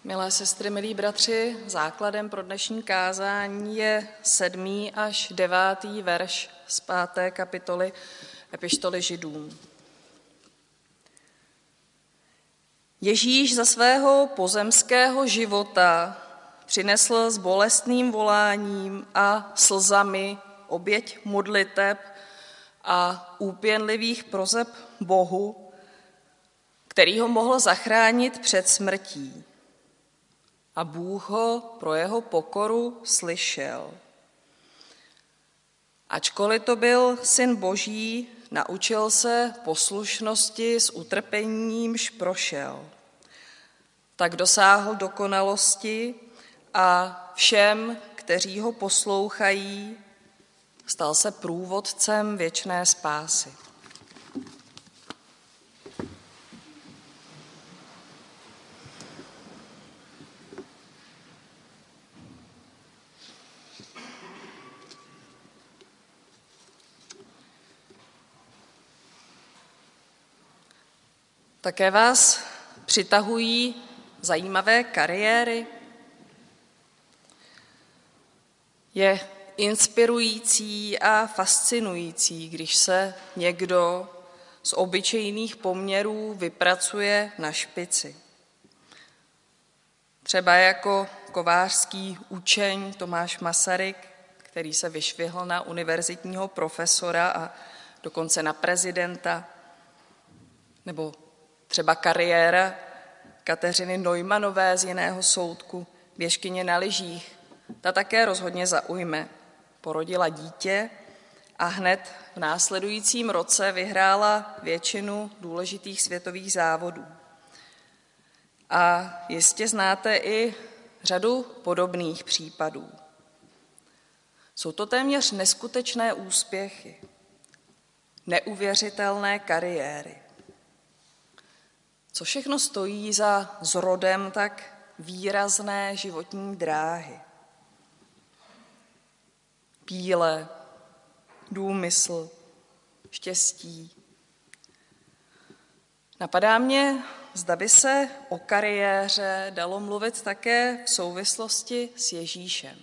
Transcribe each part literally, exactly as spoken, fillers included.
Milé sestry, milí bratři, základem pro dnešní kázání je sedmý až devátý verš z páté kapitoly Epištoly Židům. Ježíš za svého pozemského života přinesl s bolestným voláním a slzami oběť modliteb a úpěnlivých proseb Bohu, který ho mohl zachránit před smrtí. A Bůh ho pro jeho pokoru slyšel. Ačkoliv to byl syn Boží, naučil se poslušnosti s utrpenímž prošel. Tak dosáhl dokonalosti a všem, kteří ho poslouchají, stal se průvodcem věčné spásy. Také vás přitahují zajímavé kariéry. Je inspirující a fascinující, když se někdo z obyčejných poměrů vypracuje na špici. Třeba jako kovářský učeň Tomáš Masaryk, který se vyšvihl na univerzitního profesora a dokonce na prezidenta, nebo třeba kariéra Kateřiny Neumannové z Jiného Soudku, běžkyně na lyžích. Ta také rozhodně zaujme. Porodila dítě a hned v následujícím roce vyhrála většinu důležitých světových závodů. A jistě znáte i řadu podobných případů. Jsou to téměř neskutečné úspěchy, neuvěřitelné kariéry. Co všechno stojí za zrodem tak výrazné životní dráhy? Píle, důmysl, štěstí. Napadá mě, zda by se o kariéře dalo mluvit také v souvislosti s Ježíšem.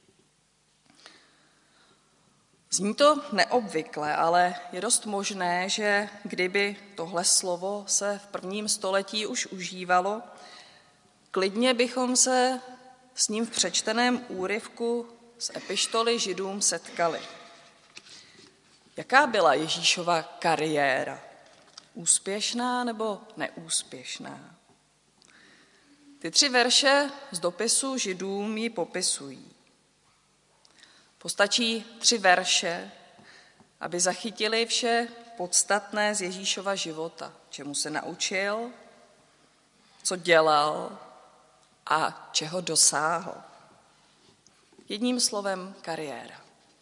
Zní to neobvykle, ale je dost možné, že kdyby tohle slovo se v prvním století už užívalo, klidně bychom se s ním v přečteném úryvku z Epištoly Židům setkali. Jaká byla Ježíšova kariéra? Úspěšná nebo neúspěšná? Ty tři verše z dopisu Židům ji popisují. Postačí tři verše, aby zachytili vše podstatné z Ježíšova života, čemu se naučil, co dělal a čeho dosáhl. Jedním slovem kariéra.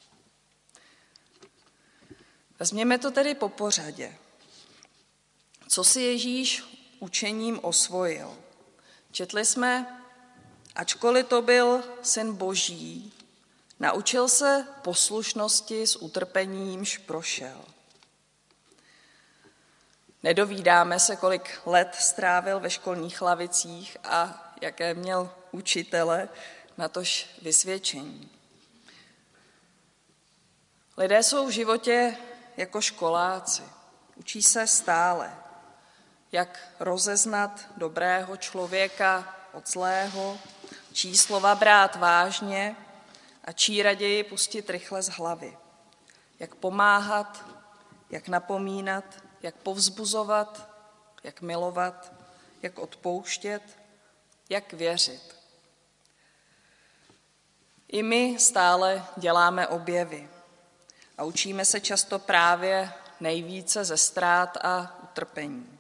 Vezměme to tedy po pořadě. Co si Ježíš učením osvojil? Četli jsme, ačkoliv to byl syn Boží, naučil se poslušnosti s utrpenímž prošel. Nedovídáme se, kolik let strávil ve školních lavicích a jaké měl učitele, natož vysvědčení. Lidé jsou v životě jako školáci. Učí se stále, jak rozeznat dobrého člověka od zlého, čí slova brát vážně a čí raději pustit rychle z hlavy. Jak pomáhat, jak napomínat, jak povzbuzovat, jak milovat, jak odpouštět, jak věřit. I my stále děláme objevy a učíme se často právě nejvíce ze ztrát a utrpení.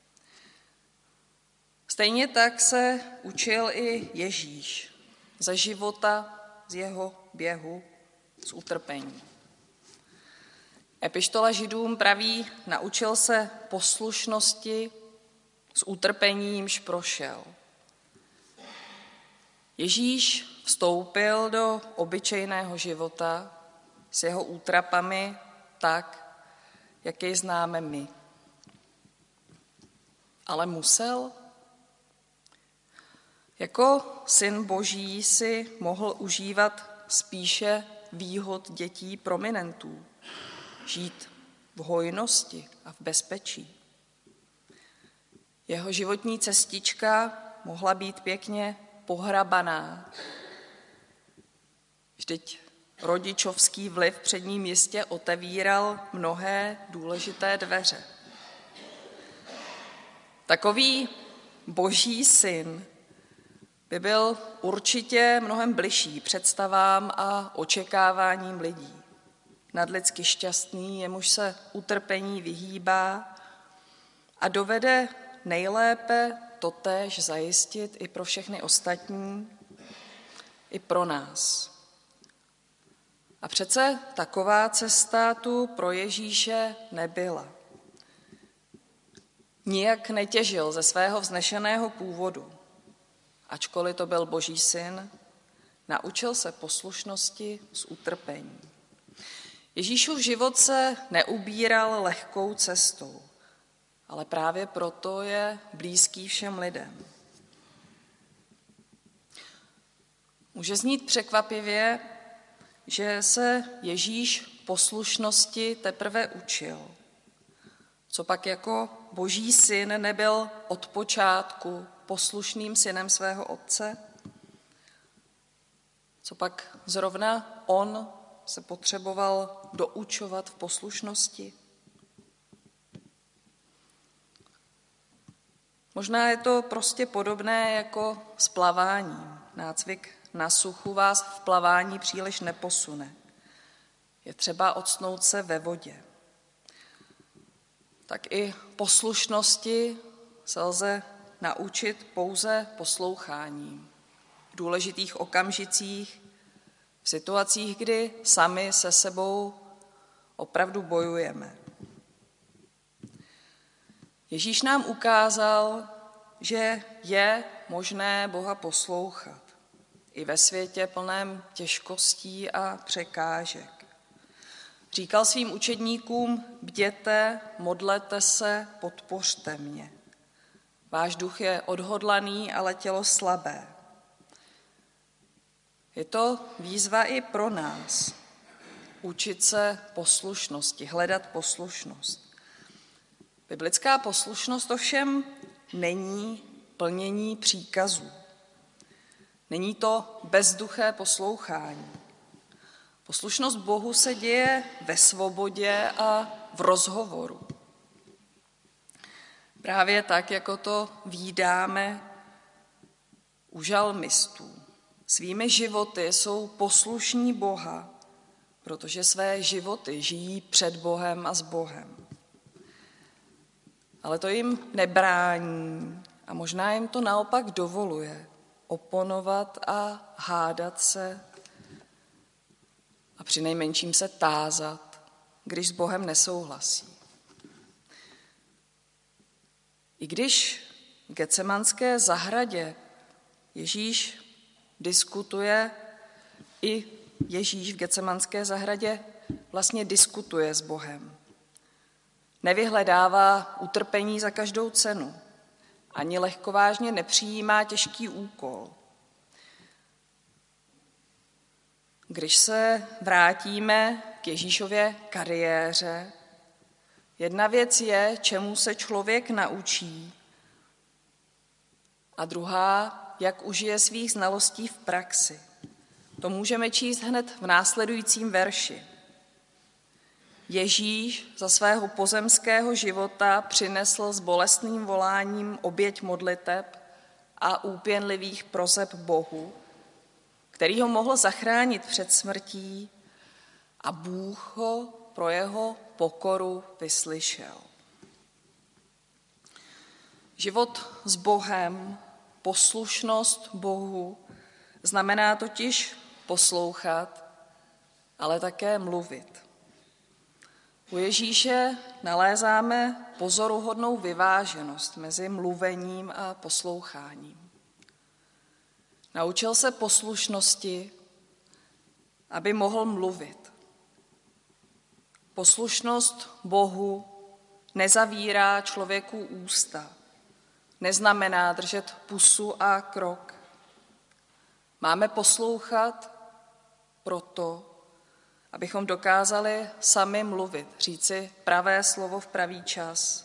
Stejně tak se učil i Ježíš ze života, z jeho běhu, z utrpení. Epištola Židům praví, naučil se poslušnosti s utrpenímž prošel. Ježíš vstoupil do obyčejného života s jeho útrapami tak, jak jej známe my. Ale musel? Jako syn Boží si mohl užívat spíše výhod dětí prominentů, žít v hojnosti a v bezpečí. Jeho životní cestička mohla být pěkně pohrabaná. Vždyť rodičovský vliv v předním městě otevíral mnohé důležité dveře. Takový Boží syn by byl určitě mnohem bližší představám a očekáváním lidí. Nadlidsky šťastný, jemuž se utrpení vyhýbá a dovede nejlépe totéž zajistit i pro všechny ostatní, i pro nás. A přece taková cesta tu pro Ježíše nebyla. Nijak netěžil ze svého vznešeného původu. Ačkoliv to byl Boží syn, naučil se poslušnosti z utrpení. Ježíšův život se neubíral lehkou cestou, ale právě proto je blízký všem lidem. Může znít překvapivě, že se Ježíš poslušnosti teprve učil. Copak jako Boží syn nebyl od počátku poslušným synem svého otce? Copak zrovna on se potřeboval doučovat v poslušnosti? Možná je to prostě podobné jako s plaváním. Nácvik na suchu vás v plavání příliš neposune. Je třeba octnout se ve vodě. Tak i poslušnosti se lze naučit pouze posloucháním. V důležitých okamžicích, v situacích, kdy sami se sebou opravdu bojujeme. Ježíš nám ukázal, že je možné Boha poslouchat i ve světě plném těžkostí a překážek. Říkal svým učedníkům: bděte, modlete se, podpořte mě. Váš duch je odhodlaný, ale tělo slabé. Je to výzva i pro nás. Učit se poslušnosti, hledat poslušnost. Biblická poslušnost ovšem není plnění příkazů. Není to bezduché poslouchání. Poslušnost Bohu se děje ve svobodě a v rozhovoru. Právě tak, jako to vídáme u žalmistů. Svými životy jsou poslušní Boha, protože své životy žijí před Bohem a s Bohem. Ale to jim nebrání a možná jim to naopak dovoluje oponovat a hádat se a přinejmenším se tázat, když s Bohem nesouhlasí. I když v Getsemanské zahradě Ježíš diskutuje, i Ježíš v Getsemanské zahradě vlastně diskutuje s Bohem. Nevyhledává utrpení za každou cenu, ani lehkovážně nepřijímá těžký úkol. Když se vrátíme k Ježíšově kariéře, jedna věc je, čemu se člověk naučí, a druhá, jak užije svých znalostí v praxi. To můžeme číst hned v následujícím verši. Ježíš za svého pozemského života přinesl s bolestným voláním oběť modliteb a úpěnlivých proseb Bohu, který ho mohl zachránit před smrtí, a Bůh ho pro jeho pokoru vyslyšel. Život s Bohem, poslušnost Bohu, znamená totiž poslouchat, ale také mluvit. U Ježíše nalézáme pozoruhodnou vyváženost mezi mluvením a posloucháním. Naučil se poslušnosti, aby mohl mluvit. Poslušnost Bohu nezavírá člověku ústa, neznamená držet pusu a krok. Máme poslouchat proto, abychom dokázali sami mluvit, říci pravé slovo v pravý čas.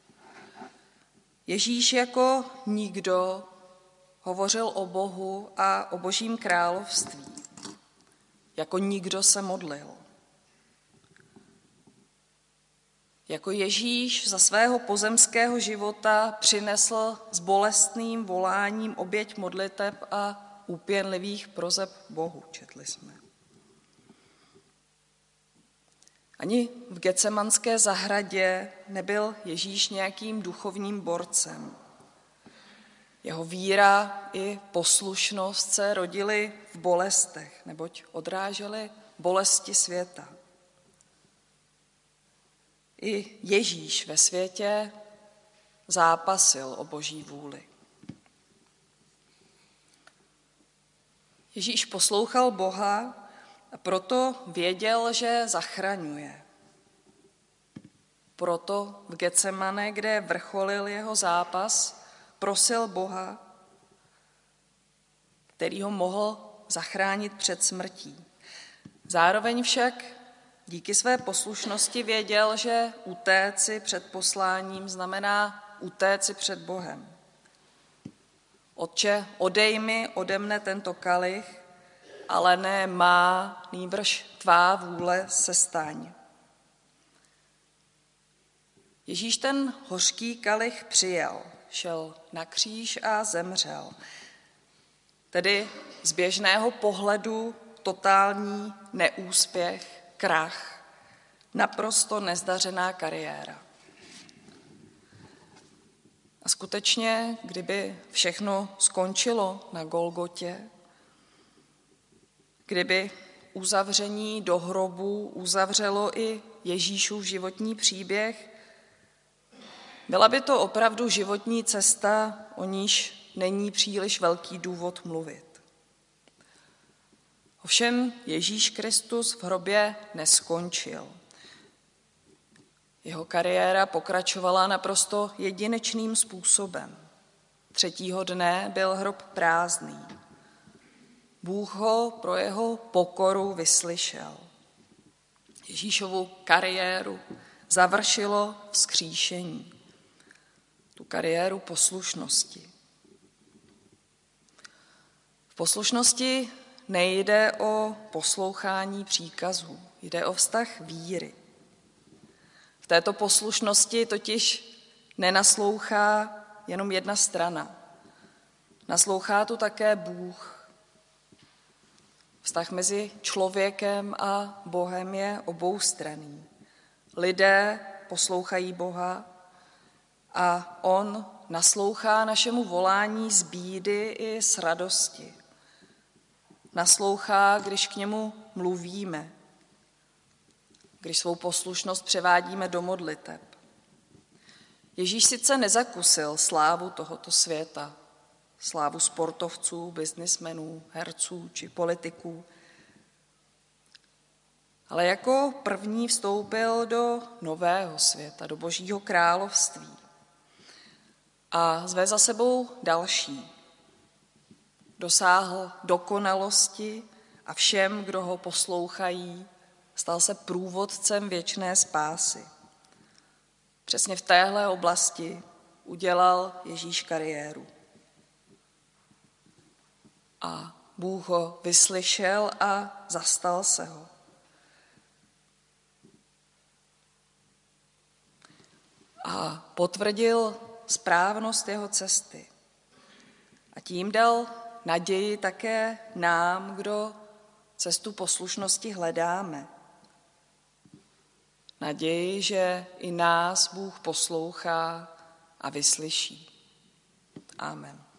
Ježíš jako nikdo hovořil o Bohu a o Božím království. Jako nikdo se modlil. Jako Ježíš za svého pozemského života přinesl s bolestným voláním oběť modliteb a úpěnlivých proseb Bohu, četli jsme. Ani v Getsemanské zahradě nebyl Ježíš nějakým duchovním borcem. Jeho víra i poslušnost se rodily v bolestech, neboť odrážely bolesti světa. I Ježíš ve světě zápasil o Boží vůli. Ježíš poslouchal Boha a proto věděl, že zachraňuje. Proto v Getsemane, kde vrcholil jeho zápas, prosil Boha, který ho mohl zachránit před smrtí. Zároveň však díky své poslušnosti věděl, že utéci před posláním znamená utéci před Bohem. Otče, odej mi ode mne tento kalich, ale ne má, nýbrž tvá vůle se staň. Ježíš ten hořký kalich přijal, šel na kříž a zemřel. Tedy z běžného pohledu totální neúspěch, krach, naprosto nezdařená kariéra. A skutečně, kdyby všechno skončilo na Golgotě, kdyby uzavření do hrobu uzavřelo i Ježíšův životní příběh, byla by to opravdu životní cesta, o níž není příliš velký důvod mluvit. Ovšem Ježíš Kristus v hrobě neskončil. Jeho kariéra pokračovala naprosto jedinečným způsobem. Třetího dne byl hrob prázdný. Bůh ho pro jeho pokoru vyslyšel. Ježíšovu kariéru završilo vzkříšení. Tu kariéru poslušnosti. V poslušnosti nejde o poslouchání příkazů, jde o vztah víry. V této poslušnosti totiž nenaslouchá jenom jedna strana. Naslouchá tu také Bůh. Vztah mezi člověkem a Bohem je oboustranný. Lidé poslouchají Boha a on naslouchá našemu volání z bídy i z radosti. Naslouchá, když k němu mluvíme, když svou poslušnost převádíme do modliteb. Ježíš sice nezakusil slávu tohoto světa, slávu sportovců, biznismenů, herců či politiků, ale jako první vstoupil do nového světa, do Božího království a zve za sebou další. Dosáhl dokonalosti a všem, kdo ho poslouchají, stal se průvodcem věčné spásy. Přesně v téhle oblasti udělal Ježíš kariéru. A Bůh ho vyslyšel a zastal se ho. A potvrdil správnost jeho cesty. A tím dal naději také nám, kdo cestu poslušnosti hledáme. Naději, že i nás Bůh poslouchá a vyslyší. Amen.